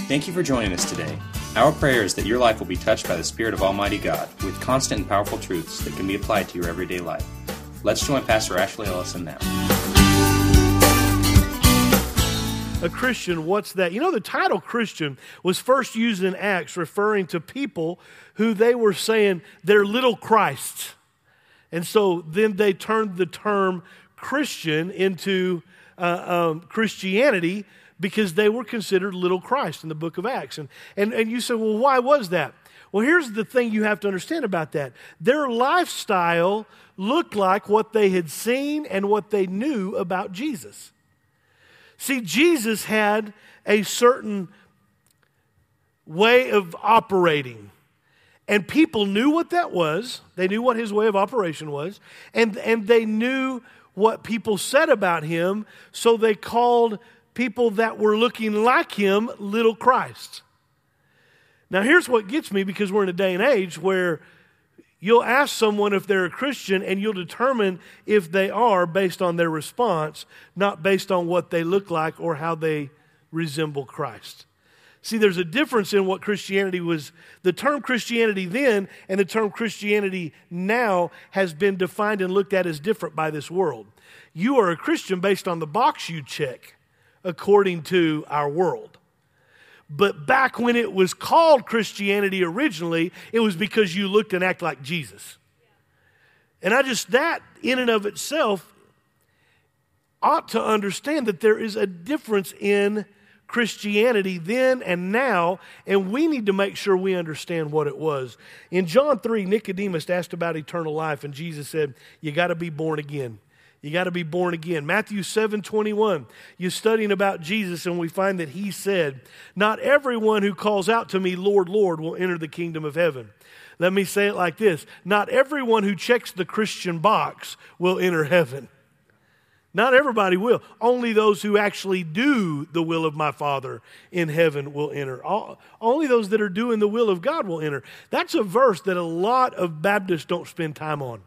Thank you for joining us today. Our prayer is that your life will be touched by the Spirit of Almighty God with constant and powerful truths that can be applied to your everyday life. Let's join Pastor Ashley Ellison now. A Christian, what's that? You know, the title Christian was first used in Acts referring to people who they were saying they're little Christs. And so then they turned the term Christian into Christianity because they were considered little Christ in the book of Acts. And you say, well, why was that? Well, here's the thing you have to understand about that. Their lifestyle looked like what they had seen and what they knew about Jesus. See, Jesus had a certain way of operating, and people knew what that was. They knew what his way of operation was, and they knew what people said about him, so they called people that were looking like him little Christ. Now, here's what gets me, because we're in a day and age where you'll ask someone if they're a Christian, and you'll determine if they are based on their response, not based on what they look like or how they resemble Christ. See, there's a difference in what Christianity was. The term Christianity then and the term Christianity now has been defined and looked at as different by this world. You are a Christian based on the box you check, according to our world. But back when it was called Christianity originally, it was because you looked and acted like Jesus. And that in and of itself ought to understand that there is a difference in Christianity then and now, and we need to make sure we understand what it was. In John 3, Nicodemus asked about eternal life, and Jesus said, you got to be born again. You got to be born again. Matthew 7:21, you're studying about Jesus, and we find that he said, not everyone who calls out to me, Lord, Lord, will enter the kingdom of heaven. Let me say it like this. Not everyone who checks the Christian box will enter heaven. Not everybody will. Only those who actually do the will of my Father in heaven will enter. Only those that are doing the will of God will enter. That's a verse that a lot of Baptists don't spend time on.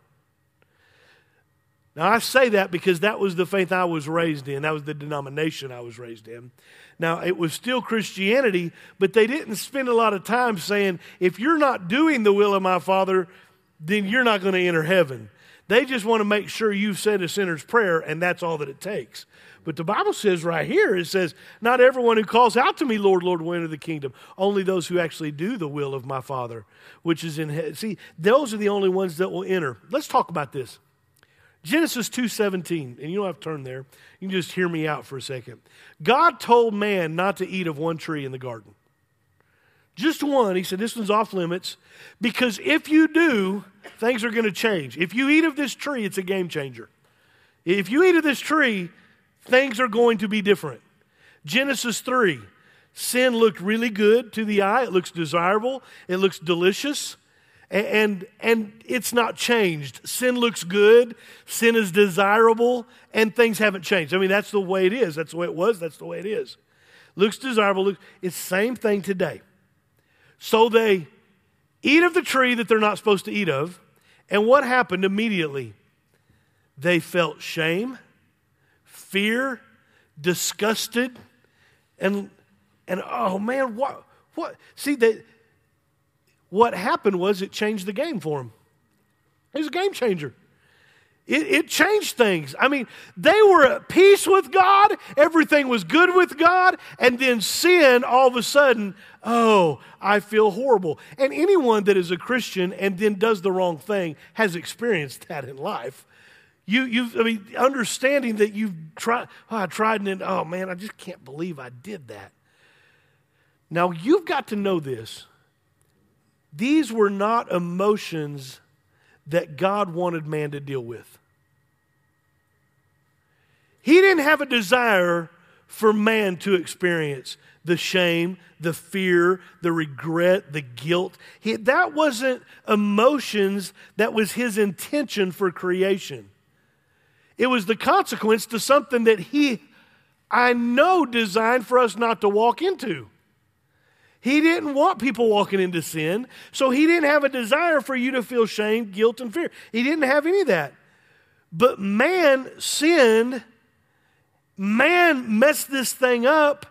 Now, I say that because that was the faith I was raised in. That was the denomination I was raised in. Now, it was still Christianity, but they didn't spend a lot of time saying, if you're not doing the will of my Father, then you're not going to enter heaven. They just want to make sure you've said a sinner's prayer, and that's all that it takes. But the Bible says right here, it says, not everyone who calls out to me, Lord, Lord, will enter the kingdom. Only those who actually do the will of my Father, which is in heaven. See, those are the only ones that will enter. Let's talk about this. Genesis 2:17, and you don't have to turn there. You can just hear me out for a second. God told man not to eat of one tree in the garden. Just one. He said, this one's off limits, because if you do, things are going to change. If you eat of this tree, it's a game changer. If you eat of this tree, things are going to be different. Genesis 3, sin looked really good to the eye. It looks desirable. It looks delicious. And it's not changed. Sin looks good. Sin is desirable. And things haven't changed. I mean, that's the way it is. That's the way it was. That's the way it is. Looks desirable. It's the same thing today. So they eat of the tree that they're not supposed to eat of. And what happened immediately? They felt shame, fear, disgusted, and oh man, what? See, what happened was it changed the game for them. It was a game changer. It changed things. I mean, they were at peace with God. Everything was good with God. And then sin, all of a sudden, oh, I feel horrible. And anyone that is a Christian and then does the wrong thing has experienced that in life. Understanding that you've tried, I tried and then, oh man, I just can't believe I did that. Now, you've got to know this. These were not emotions that God wanted man to deal with. He didn't have a desire for man to experience the shame, the fear, the regret, the guilt. That wasn't emotions that was his intention for creation. It was the consequence to something that I know, designed for us not to walk into. He didn't want people walking into sin, so he didn't have a desire for you to feel shame, guilt, and fear. He didn't have any of that. But man sinned. Man messed this thing up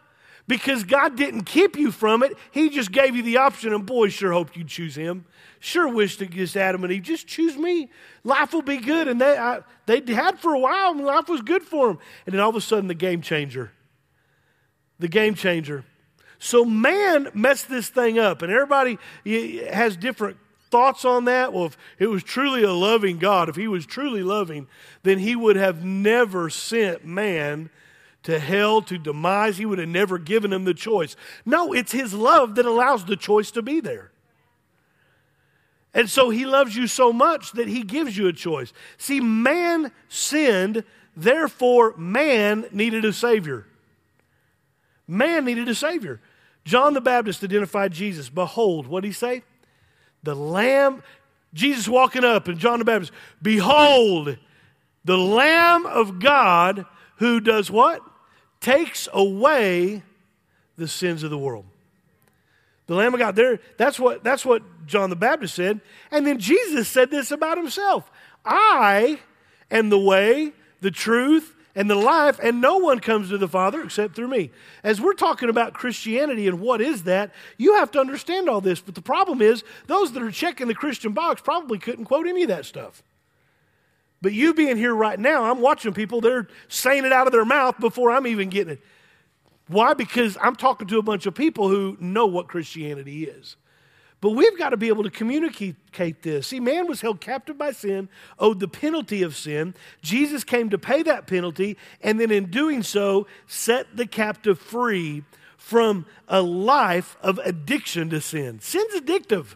Because God didn't keep you from it. He just gave you the option, and boy, sure hoped you'd choose him. Sure wished that just Adam and Eve, just choose me. Life will be good. And they had for a while, and life was good for them. And then all of a sudden, the game changer. The game changer. So man messed this thing up, and everybody has different thoughts on that. Well, if it was truly a loving God, if he was truly loving, then he would have never sent man to hell, to demise. He would have never given him the choice. No, it's his love that allows the choice to be there. And so he loves you so much that he gives you a choice. See, man sinned, therefore man needed a Savior. Man needed a Savior. John the Baptist identified Jesus. Behold, what did he say? The Lamb, Jesus walking up, and John the Baptist, behold, the Lamb of God who does what? Takes away the sins of the world. The Lamb of God. That's what John the Baptist said. And then Jesus said this about himself. I am the way, the truth, and the life, and no one comes to the Father except through me. As we're talking about Christianity and what is that, you have to understand all this. But the problem is, those that are checking the Christian box probably couldn't quote any of that stuff. But you being here right now, I'm watching people, they're saying it out of their mouth before I'm even getting it. Why? Because I'm talking to a bunch of people who know what Christianity is. But we've got to be able to communicate this. See, man was held captive by sin, owed the penalty of sin. Jesus came to pay that penalty, and then in doing so, set the captive free from a life of addiction to sin. Sin's addictive.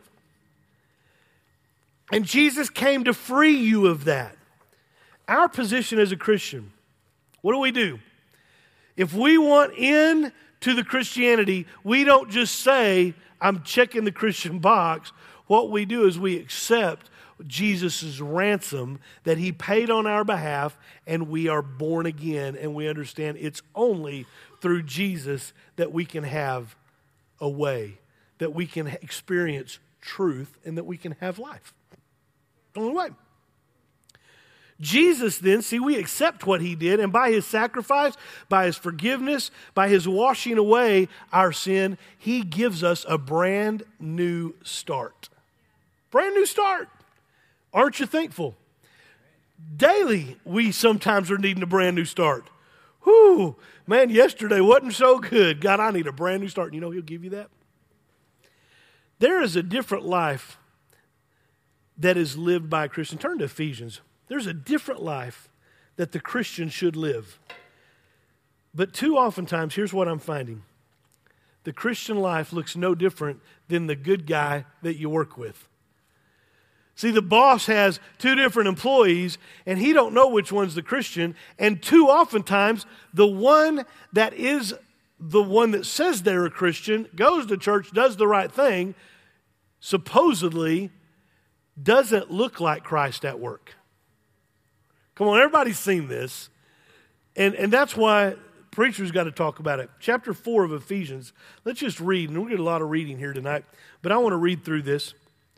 And Jesus came to free you of that. Our position as a Christian, what do? If we want in to the Christianity, we don't just say, I'm checking the Christian box. What we do is we accept Jesus' ransom that he paid on our behalf, and we are born again, and we understand it's only through Jesus that we can have a way, that we can experience truth, and that we can have life. The only way. Jesus then, see, we accept what he did, and by his sacrifice, by his forgiveness, by his washing away our sin, he gives us a brand new start. Brand new start. Aren't you thankful? Daily, we sometimes are needing a brand new start. Whew, man, yesterday wasn't so good. God, I need a brand new start. And you know he'll give you that? There is a different life that is lived by a Christian. Turn to Ephesians. There's a different life that the Christian should live. But too oftentimes, here's what I'm finding. The Christian life looks no different than the good guy that you work with. See, the boss has two different employees, and he don't know which one's the Christian. And too oftentimes, the one that is the one that says they're a Christian, goes to church, does the right thing, supposedly doesn't look like Christ at work. Come on, everybody's seen this. And that's why preachers got to talk about it. Chapter 4 of Ephesians. Let's just read, and we'll get a lot of reading here tonight, but I want to read through this.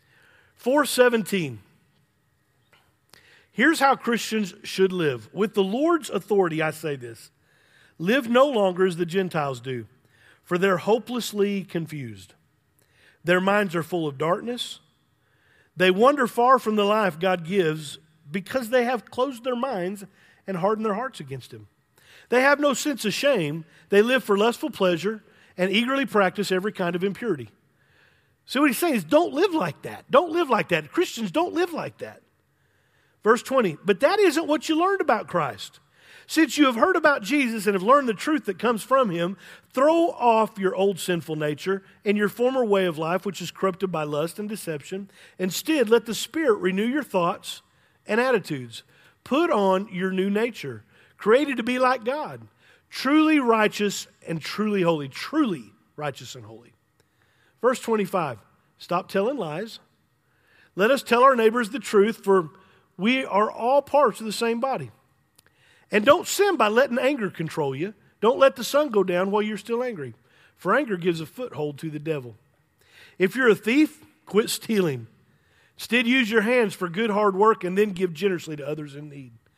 4:17. Here's how Christians should live. With the Lord's authority, I say this. Live no longer as the Gentiles do, for they're hopelessly confused. Their minds are full of darkness. They wander far from the life God gives because they have closed their minds and hardened their hearts against him. They have no sense of shame. They live for lustful pleasure and eagerly practice every kind of impurity. So what he's saying is don't live like that. Don't live like that. Christians don't live like that. Verse 20, but that isn't what you learned about Christ. Since you have heard about Jesus and have learned the truth that comes from him, throw off your old sinful nature and your former way of life, which is corrupted by lust and deception. Instead, let the Spirit renew your thoughts and attitudes. Put on your new nature, created to be like God, truly righteous and truly holy. Truly righteous and holy. Verse 25, stop telling lies. Let us tell our neighbors the truth, for we are all parts of the same body. And don't sin by letting anger control you. Don't let the sun go down while you're still angry, for anger gives a foothold to the devil. If you're a thief, quit stealing. Instead, use your hands for good hard work and then give generously to others in need.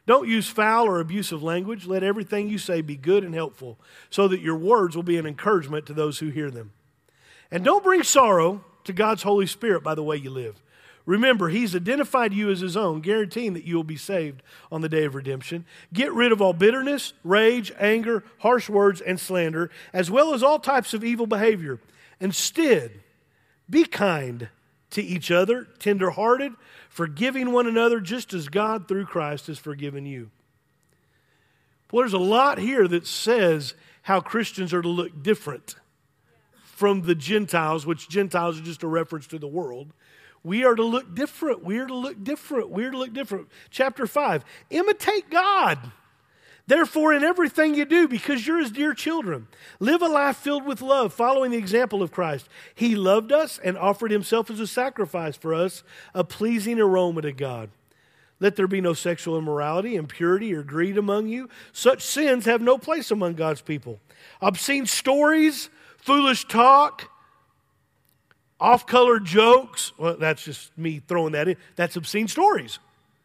Don't use foul or abusive language. Let everything you say be good and helpful, so that your words will be an encouragement to those who hear them. And don't bring sorrow to God's Holy Spirit by the way you live. Remember, He's identified you as His own, guaranteeing that you will be saved on the day of redemption. Get rid of all bitterness, rage, anger, harsh words, and slander, as well as all types of evil behavior. Instead, be kind to each other, tender-hearted, forgiving one another, just as God through Christ has forgiven you. Well, there's a lot here that says how Christians are to look different from the Gentiles, which Gentiles are just a reference to the world. We are to look different. We are to look different. We are to look different. Chapter 5, imitate God. Therefore, in everything you do, because you're His dear children, live a life filled with love, following the example of Christ. He loved us and offered Himself as a sacrifice for us, a pleasing aroma to God. Let there be no sexual immorality, impurity, or greed among you. Such sins have no place among God's people. Obscene stories, foolish talk, off-colored jokes. Well, that's just me throwing that in. That's obscene stories.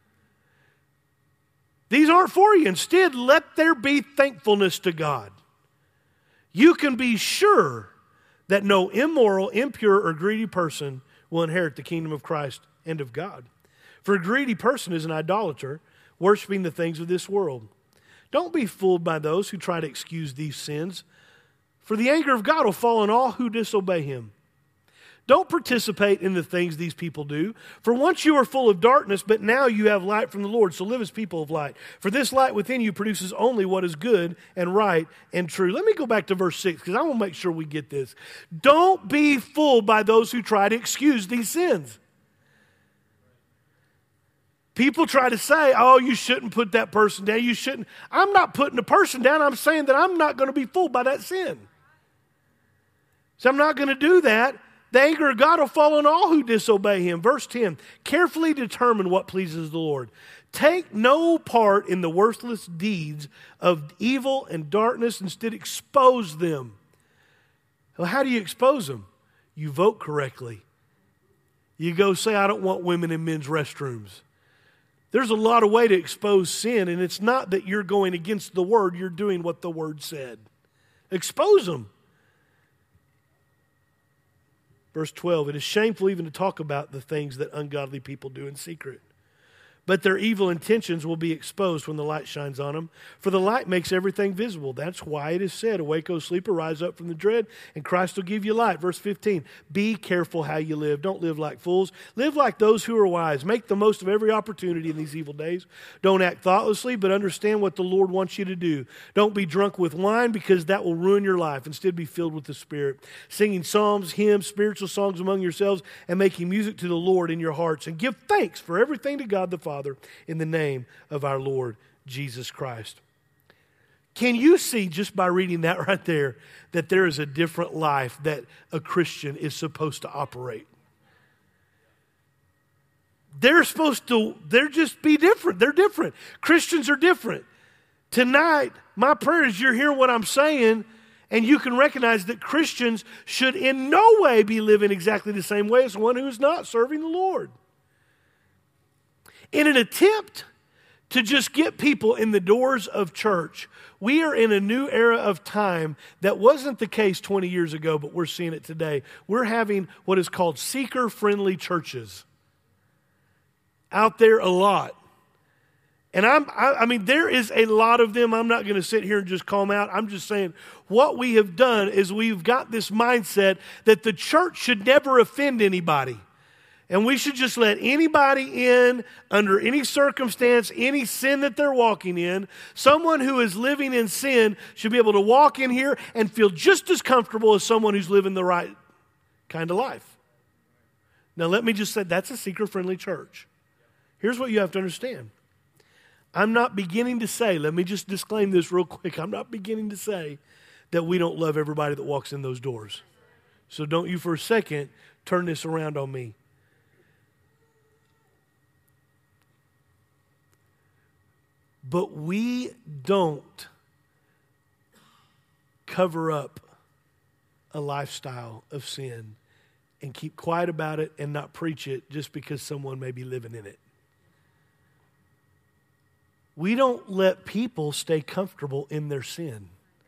These aren't for you. Instead, let there be thankfulness to God. You can be sure that no immoral, impure, or greedy person will inherit the kingdom of Christ and of God. For a greedy person is an idolater, worshiping the things of this world. Don't be fooled by those who try to excuse these sins, for the anger of God will fall on all who disobey Him. Don't participate in the things these people do. For once you were full of darkness, but now you have light from the Lord. So live as people of light. For this light within you produces only what is good and right and true. Let me go back to verse 6 because I want to make sure we get this. Don't be fooled by those who try to excuse these sins. People try to say, oh, you shouldn't put that person down. You shouldn't. I'm not putting the person down. I'm saying that I'm not going to be fooled by that sin. So I'm not going to do that. The anger of God will fall on all who disobey Him. Verse 10, carefully determine what pleases the Lord. Take no part in the worthless deeds of evil and darkness. Instead, expose them. Well, how do you expose them? You vote correctly. You go say, I don't want women in men's restrooms. There's a lot of way to expose sin, and it's not that you're going against the Word. You're doing what the Word said. Expose them. Verse 12, it is shameful even to talk about the things that ungodly people do in secret. But their evil intentions will be exposed when the light shines on them. For the light makes everything visible. That's why it is said, awake, O sleeper, rise up from the dead, and Christ will give you light. Verse 15, be careful how you live. Don't live like fools. Live like those who are wise. Make the most of every opportunity in these evil days. Don't act thoughtlessly, but understand what the Lord wants you to do. Don't be drunk with wine, because that will ruin your life. Instead, be filled with the Spirit, singing psalms, hymns, spiritual songs among yourselves, and making music to the Lord in your hearts. And give thanks for everything to God the Father, in the name of our Lord Jesus Christ. Can you see, just by reading that right there, that there is a different life that a Christian is supposed to operate? They're just be different. They're different. Christians are different. Tonight, my prayer is you're hearing what I'm saying, and you can recognize that Christians should in no way be living exactly the same way as one who is not serving the Lord. In an attempt to just get people in the doors of church, we are in a new era of time that wasn't the case 20 years ago, but we're seeing it today. We're having what is called seeker-friendly churches out there a lot. And I mean, there is a lot of them. I'm not going to sit here and just call them out. I'm just saying what we have done is we've got this mindset that the church should never offend anybody. And we should just let anybody in under any circumstance, any sin that they're walking in. Someone who is living in sin should be able to walk in here and feel just as comfortable as someone who's living the right kind of life. Now, let me just say that's a seeker-friendly church. Here's what you have to understand. I'm not beginning to say, let me just disclaim this real quick. I'm not beginning to say that we don't love everybody that walks in those doors. So don't you for a second turn this around on me. But we don't cover up a lifestyle of sin and keep quiet about it and not preach it just because someone may be living in it. We don't let people stay comfortable in their sin.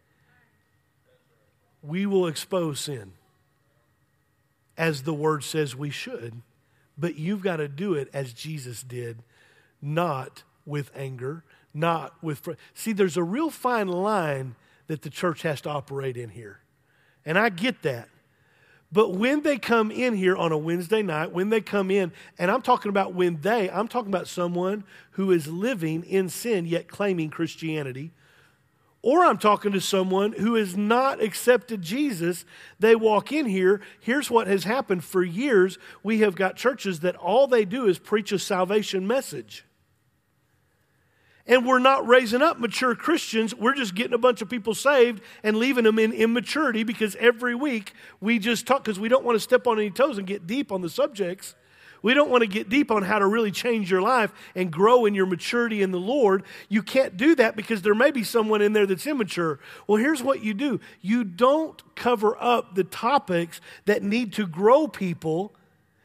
We will expose sin, as the Word says we should. But you've got to do it as Jesus did, not with anger, not with... See, there's a real fine line that the church has to operate in here. And I get that. But when they come in here on a Wednesday night, when they come in, and I'm talking about I'm talking about someone who is living in sin yet claiming Christianity, or I'm talking to someone who has not accepted Jesus. They walk in here. Here's what has happened for years. We have got churches that all they do is preach a salvation message. And we're not raising up mature Christians. We're just getting a bunch of people saved and leaving them in immaturity, because every week we just talk, because we don't want to step on any toes and get deep on the subjects. We don't want to get deep on how to really change your life and grow in your maturity in the Lord. You can't do that because there may be someone in there that's immature. Well, here's what you do. You don't cover up the topics that need to grow people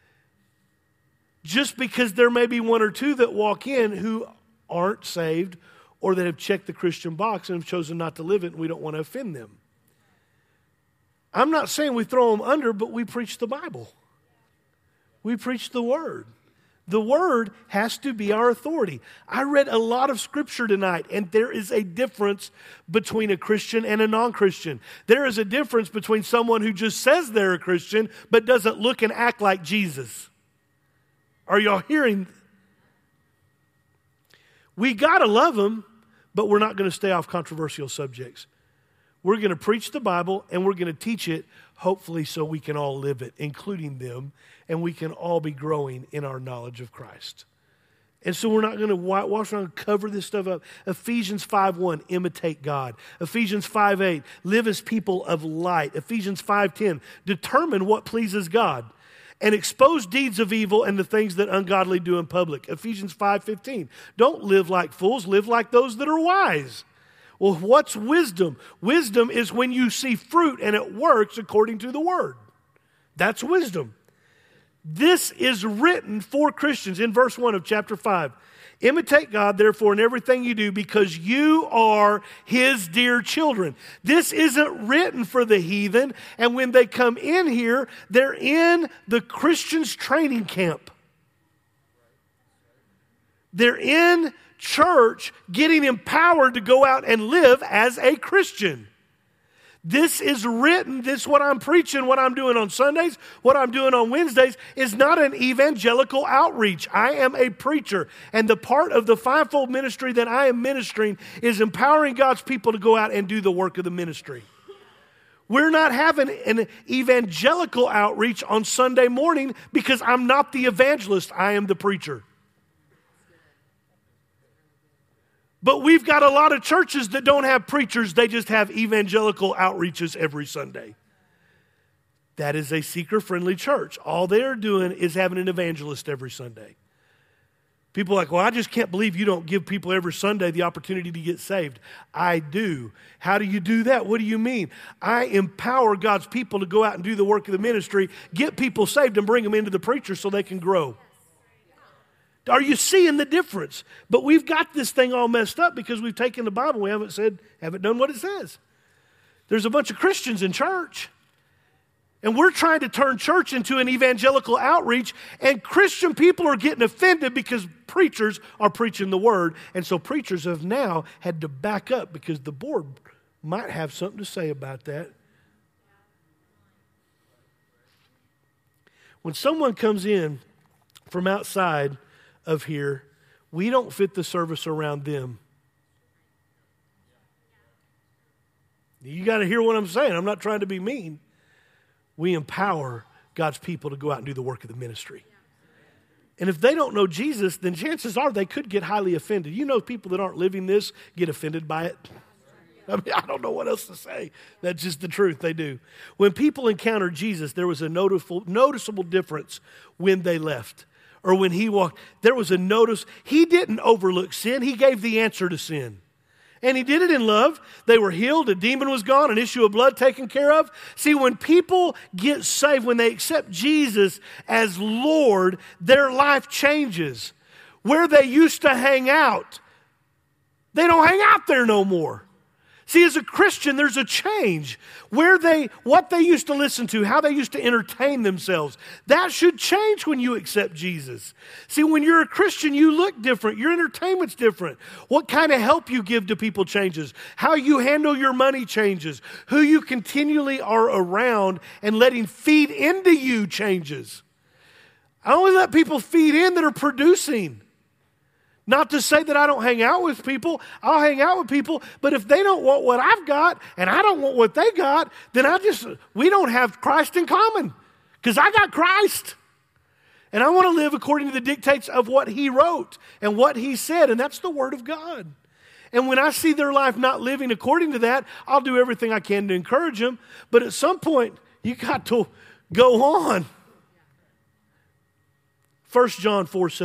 just because there may be one or two that walk in who aren't saved or that have checked the Christian box and have chosen not to live it, and we don't want to offend them. I'm not saying we throw them under, but we preach the Bible. We preach the Word. The Word has to be our authority. I read a lot of Scripture tonight, and there is a difference between a Christian and a non-Christian. There is a difference between someone who just says they're a Christian but doesn't look and act like Jesus. Are y'all hearing? We got to love them, but we're not going to stay off controversial subjects. We're going to preach the Bible, and we're going to teach it, hopefully so we can all live it, including them, and we can all be growing in our knowledge of Christ. And so we're not going to whitewash, we're going to cover this stuff up. Ephesians 5:1, imitate God. Ephesians 5:8, live as people of light. Ephesians 5:10, determine what pleases God and expose deeds of evil and the things that ungodly do in public. Ephesians 5:15, don't live like fools, live like those that are wise. Well, what's wisdom? Wisdom is when you see fruit and it works according to the Word. That's wisdom. This is written for Christians in verse 1 of chapter 5. Imitate God, therefore, in everything you do, because you are His dear children. This isn't written for the heathen, and when they come in here, they're in the Christian's training camp. They're in church getting empowered to go out and live as a Christian. This is written, this what I'm preaching, what I'm doing on Sundays, what I'm doing on Wednesdays is not an evangelical outreach. I am a preacher, and the part of the fivefold ministry that I am ministering is empowering God's people to go out and do the work of the ministry. We're not having an evangelical outreach on Sunday morning because I'm not the evangelist, I am the preacher. But we've got a lot of churches that don't have preachers. They just have evangelical outreaches every Sunday. That is a seeker-friendly church. All they're doing is having an evangelist every Sunday. People are like, well, I just can't believe you don't give people every Sunday the opportunity to get saved. I do. How do you do that? What do you mean? I empower God's people to go out and do the work of the ministry, get people saved, and bring them into the preacher so they can grow. Are you seeing the difference? But we've got this thing all messed up because we've taken the Bible. We haven't done what it says. There's a bunch of Christians in church. And we're trying to turn church into an evangelical outreach. And Christian people are getting offended because preachers are preaching the word. And so preachers have now had to back up because the board might have something to say about that. When someone comes in from outside of here, we don't fit the service around them. You got to hear what I'm saying. I'm not trying to be mean. We empower God's people to go out and do the work of the ministry. And if they don't know Jesus, then chances are they could get highly offended. You know, people that aren't living this get offended by it. I mean, I don't know what else to say. That's just the truth. They do. When people encountered Jesus, there was a noticeable difference when they left. Or when he walked, there was a notice. He didn't overlook sin. He gave the answer to sin. And he did it in love. They were healed. A demon was gone. An issue of blood taken care of. See, when people get saved, when they accept Jesus as Lord, their life changes. Where they used to hang out, They don't hang out there no more. See, as a Christian, there's a change. What they used to listen to, how they used to entertain themselves, that should change when you accept Jesus. See, when you're a Christian, you look different. Your entertainment's different. What kind of help you give to people changes. How you handle your money changes. Who you continually are around and letting feed into you changes. I only let people feed in that are producing. Not to say that I don't hang out with people. I'll hang out with people, but if they don't want what I've got and I don't want what they got, then we don't have Christ in common because I got Christ. And I want to live according to the dictates of what He wrote and what He said, and that's the Word of God. And when I see their life not living according to that, I'll do everything I can to encourage them, but at some point, you got to go on. 1 John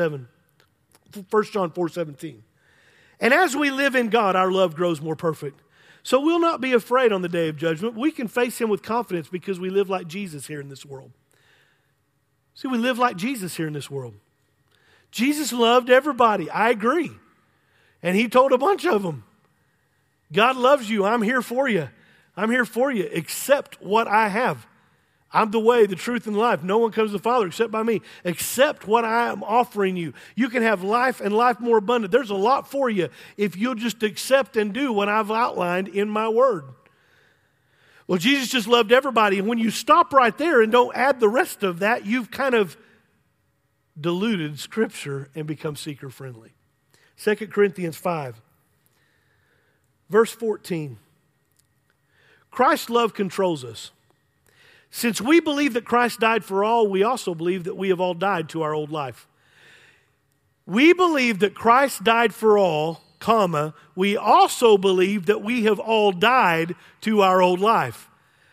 4:17. And as we live in God, our love grows more perfect. So we'll not be afraid on the day of judgment. We can face Him with confidence because we live like Jesus here in this world. See, we live like Jesus here in this world. Jesus loved everybody. I agree. And He told a bunch of them, God loves you. I'm here for you. I'm here for you. Accept what I have. I'm the way, the truth, and the life. No one comes to the Father except by me. Accept what I am offering you. You can have life and life more abundant. There's a lot for you if you'll just accept and do what I've outlined in my word. Well, Jesus just loved everybody. And when you stop right there and don't add the rest of that, you've kind of diluted Scripture and become seeker-friendly. 2 Corinthians 5, verse 14. Christ's love controls us. Since we believe that Christ died for all, we also believe that we have all died to our old life. We believe that Christ died for all, comma, we also believe that we have all died to our old life.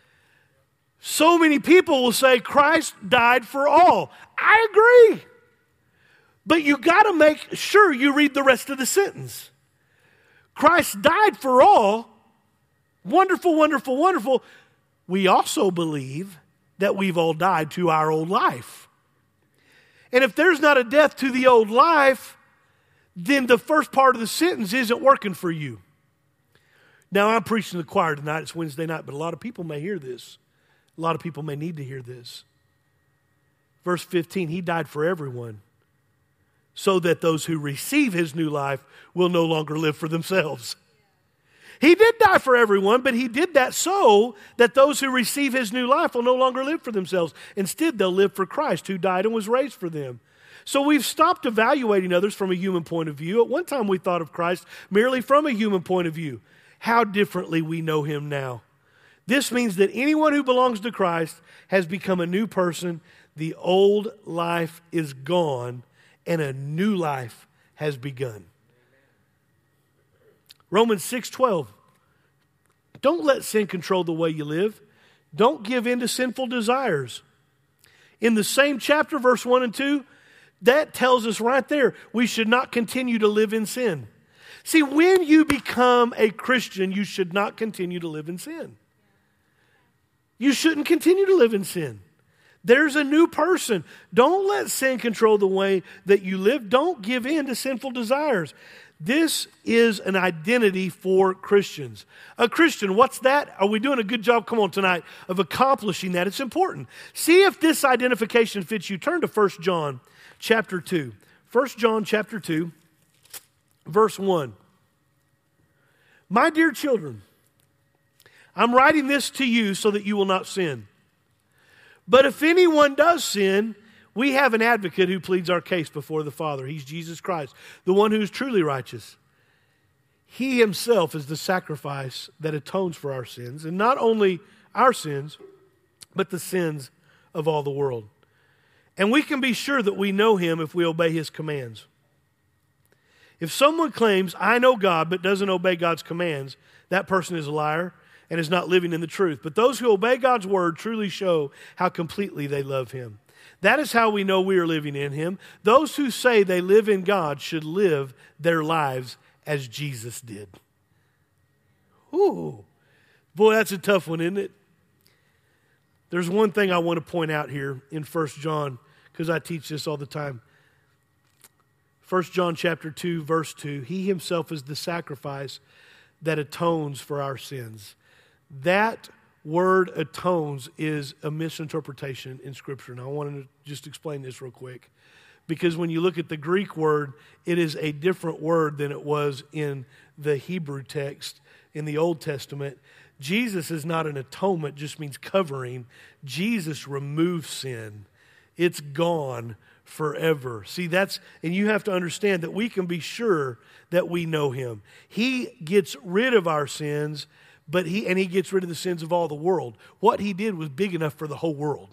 So many people will say Christ died for all. I agree. But you got to make sure you read the rest of the sentence. Christ died for all. Wonderful, wonderful, wonderful. We also believe that we've all died to our old life. And if there's not a death to the old life, then the first part of the sentence isn't working for you. Now, I'm preaching to the choir tonight. It's Wednesday night, but a lot of people may hear this. A lot of people may need to hear this. Verse 15, He died for everyone, so that those who receive His new life will no longer live for themselves. He did die for everyone, but He did that so that those who receive His new life will no longer live for themselves. Instead, they'll live for Christ, who died and was raised for them. So we've stopped evaluating others from a human point of view. At one time, we thought of Christ merely from a human point of view. How differently we know Him now. This means that anyone who belongs to Christ has become a new person. The old life is gone, and a new life has begun. Romans 6:12. Don't let sin control the way you live. Don't give in to sinful desires. In the same chapter, verse 1 and 2, that tells us right there, we should not continue to live in sin. See, when you become a Christian, you should not continue to live in sin. You shouldn't continue to live in sin. There's a new person. Don't let sin control the way that you live. Don't give in to sinful desires. This is an identity for Christians. A Christian, what's that? Are we doing a good job, come on, tonight, of accomplishing that? It's important. See if this identification fits you. Turn to 1 John chapter 2. 1 John chapter 2, verse 1. My dear children, I'm writing this to you so that you will not sin. But if anyone does sin, we have an advocate who pleads our case before the Father. He's Jesus Christ, the one who is truly righteous. He Himself is the sacrifice that atones for our sins, and not only our sins, but the sins of all the world. And we can be sure that we know Him if we obey His commands. If someone claims, I know God, but doesn't obey God's commands, that person is a liar and is not living in the truth. But those who obey God's word truly show how completely they love Him. That is how we know we are living in Him. Those who say they live in God should live their lives as Jesus did. Ooh, boy, that's a tough one, isn't it? There's one thing I want to point out here in 1 John, because I teach this all the time. 1 John chapter 2, verse 2, he himself is the sacrifice that atones for our sins. That word atones is a misinterpretation in Scripture. Now, I want to just explain this real quick. Because when you look at the Greek word, it is a different word than it was in the Hebrew text in the Old Testament. Jesus is not an atonement, just means covering. Jesus removes sin. It's gone forever. See, and you have to understand that we can be sure that we know him. He gets rid of our sins, but he gets rid of the sins of all the world. What he did was big enough for the whole world.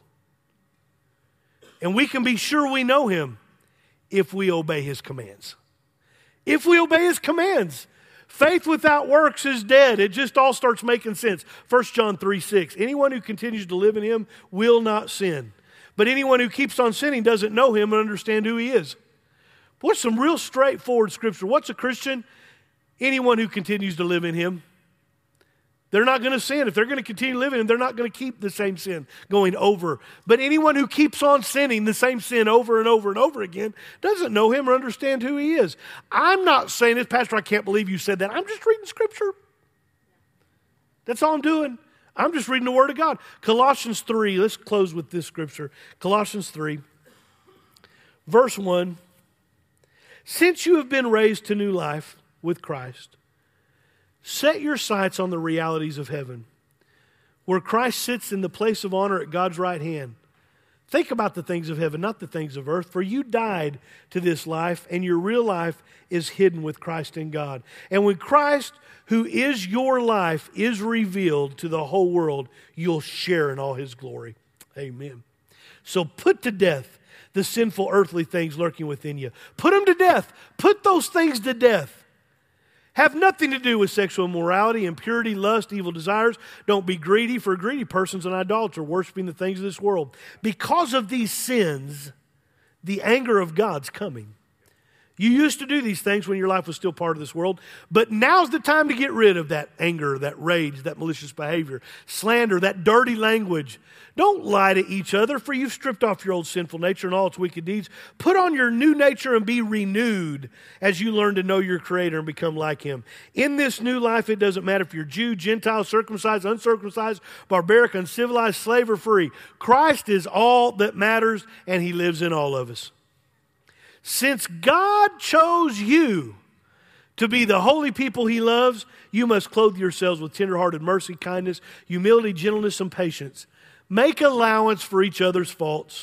And we can be sure we know him if we obey his commands. If we obey his commands. Faith without works is dead. It just all starts making sense. 1 John 3:6. Anyone who continues to live in him will not sin. But anyone who keeps on sinning doesn't know him and understand who he is. What's some real straightforward scripture? What's a Christian? Anyone who continues to live in him. They're not going to sin. If they're going to continue living, they're not going to keep the same sin going over. But anyone who keeps on sinning the same sin over and over and over again doesn't know him or understand who he is. I'm not saying this, Pastor, I can't believe you said that. I'm just reading Scripture. That's all I'm doing. I'm just reading the Word of God. Colossians 3, let's close with this scripture. Colossians 3, verse 1. Since you have been raised to new life with Christ, set your sights on the realities of heaven, where Christ sits in the place of honor at God's right hand. Think about the things of heaven, not the things of earth, for you died to this life, and your real life is hidden with Christ in God. And when Christ, who is your life, is revealed to the whole world, you'll share in all his glory. Amen. So put to death the sinful earthly things lurking within you. Put them to death. Put those things to death. Have nothing to do with sexual immorality, impurity, lust, evil desires. Don't be greedy, for a greedy person's an idolater, worshiping the things of this world. Because of these sins, the anger of God's coming. You used to do these things when your life was still part of this world, but now's the time to get rid of that anger, that rage, that malicious behavior, slander, that dirty language. Don't lie to each other, for you've stripped off your old sinful nature and all its wicked deeds. Put on your new nature and be renewed as you learn to know your Creator and become like him. In this new life, it doesn't matter if you're Jew, Gentile, circumcised, uncircumcised, barbaric, uncivilized, slave, or free. Christ is all that matters, and he lives in all of us. Since God chose you to be the holy people he loves, you must clothe yourselves with tenderhearted mercy, kindness, humility, gentleness, and patience. Make allowance for each other's faults.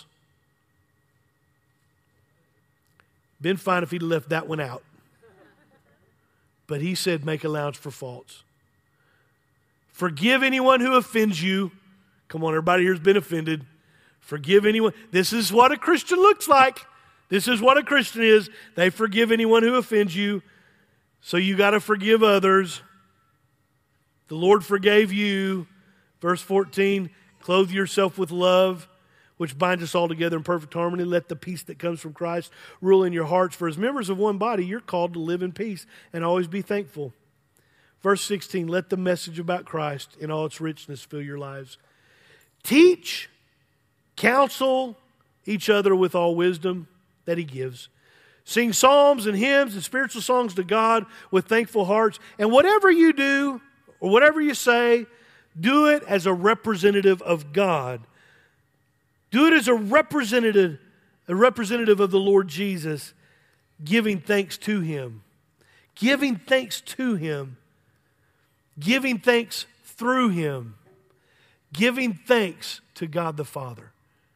Been fine if he'd left that one out. But he said make allowance for faults. Forgive anyone who offends you. Come on, everybody here has been offended. Forgive anyone. This is what a Christian looks like. This is what a Christian is. They forgive anyone who offends you. So you got to forgive others. The Lord forgave you. Verse 14, clothe yourself with love, which binds us all together in perfect harmony. Let the peace that comes from Christ rule in your hearts. For as members of one body, you're called to live in peace and always be thankful. Verse 16, let the message about Christ in all its richness fill your lives. Teach, counsel each other with all wisdom that he gives. Sing psalms and hymns and spiritual songs to God with thankful hearts. And whatever you do or whatever you say, do it as a representative of God. Do it as a representative of the Lord Jesus, giving thanks to him. Giving thanks to him. Giving thanks through him. Giving thanks to God the Father.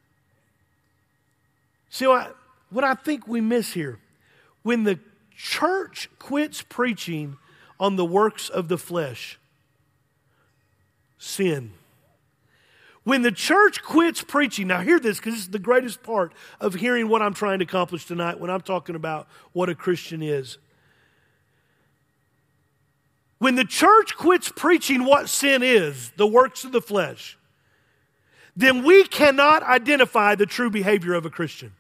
See what I think we miss here, when the church quits preaching on the works of the flesh, sin. When the church quits preaching, now hear this because this is the greatest part of hearing what I'm trying to accomplish tonight when I'm talking about what a Christian is. When the church quits preaching what sin is, the works of the flesh, then we cannot identify the true behavior of a Christian.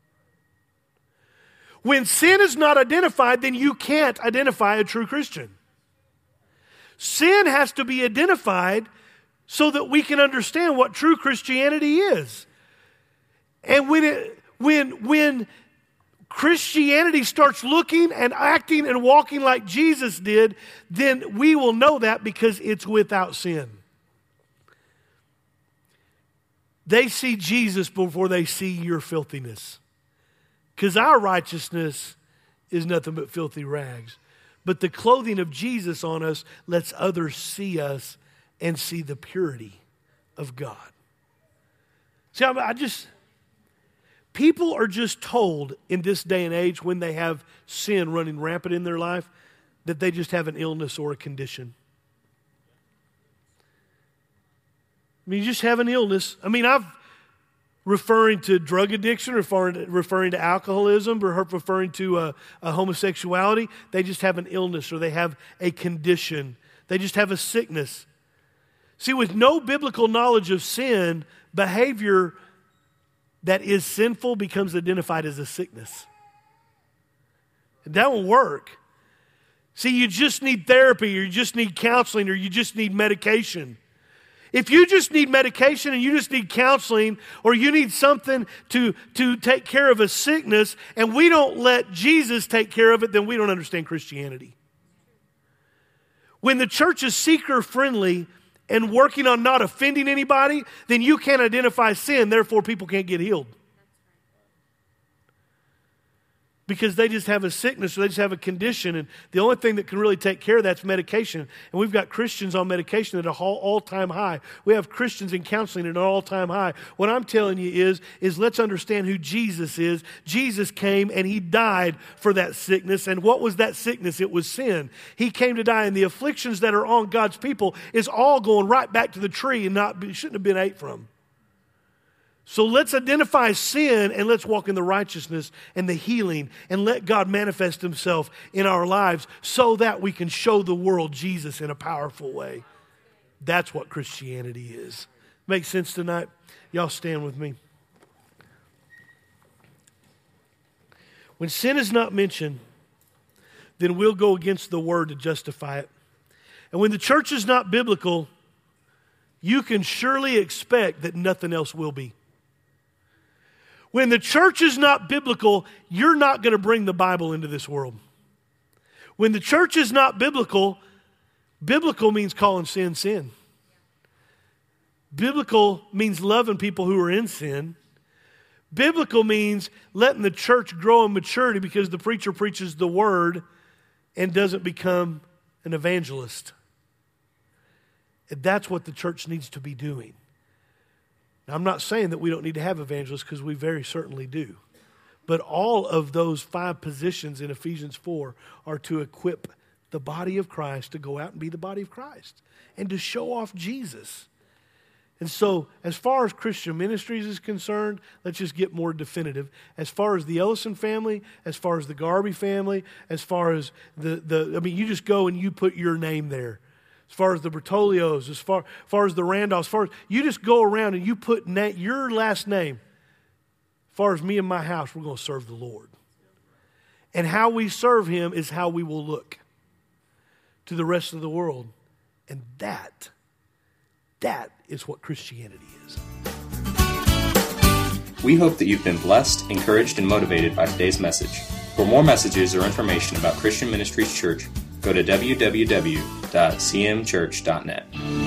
When sin is not identified, then you can't identify a true Christian. Sin has to be identified so that we can understand what true Christianity is. And when Christianity starts looking and acting and walking like Jesus did, then we will know that because it's without sin. They see Jesus before they see your filthiness. Because our righteousness is nothing but filthy rags. But the clothing of Jesus on us lets others see us and see the purity of God. See, people are just told in this day and age when they have sin running rampant in their life that they just have an illness or a condition. I mean, you just have an illness. I mean, referring to drug addiction, referring to alcoholism, or referring to a homosexuality, they just have an illness or they have a condition. They just have a sickness. See, with no biblical knowledge of sin, behavior that is sinful becomes identified as a sickness. And that won't work. See, you just need therapy, or you just need counseling, or you just need medication. If you just need medication and you just need counseling, or you need something to take care of a sickness, and we don't let Jesus take care of it, then we don't understand Christianity. When the church is seeker-friendly and working on not offending anybody, then you can't identify sin, therefore people can't get healed. Because they just have a sickness or they just have a condition, and the only thing that can really take care of that's medication. And we've got Christians on medication at an all-time high. We have Christians in counseling at an all-time high. What I'm telling you is let's understand who Jesus is. Jesus came and He died for that sickness. And what was that sickness? It was sin. He came to die, and the afflictions that are on God's people is all going right back to the tree and shouldn't have been ate from. So let's identify sin and let's walk in the righteousness and the healing and let God manifest Himself in our lives so that we can show the world Jesus in a powerful way. That's what Christianity is. Make sense tonight? Y'all stand with me. When sin is not mentioned, then we'll go against the Word to justify it. And when the church is not biblical, you can surely expect that nothing else will be. When the church is not biblical, you're not going to bring the Bible into this world. When the church is not biblical, biblical means calling sin, sin. Biblical means loving people who are in sin. Biblical means letting the church grow in maturity because the preacher preaches the word and doesn't become an evangelist. And that's what the church needs to be doing. Now, I'm not saying that we don't need to have evangelists, because we very certainly do. But all of those 5 positions in Ephesians 4 are to equip the body of Christ to go out and be the body of Christ and to show off Jesus. And so, as far as Christian Ministries is concerned, let's just get more definitive. As far as the Ellison family, as far as the Garvey family, as far as you just go and you put your name there. As far as the Bertolios, as far as the Randolphs, you just go around and you put your last name. As far as me and my house, we're going to serve the Lord. And how we serve Him is how we will look to the rest of the world. And that is what Christianity is. We hope that you've been blessed, encouraged, and motivated by today's message. For more messages or information about Christian Ministries Church, go to www.cmchurch.net.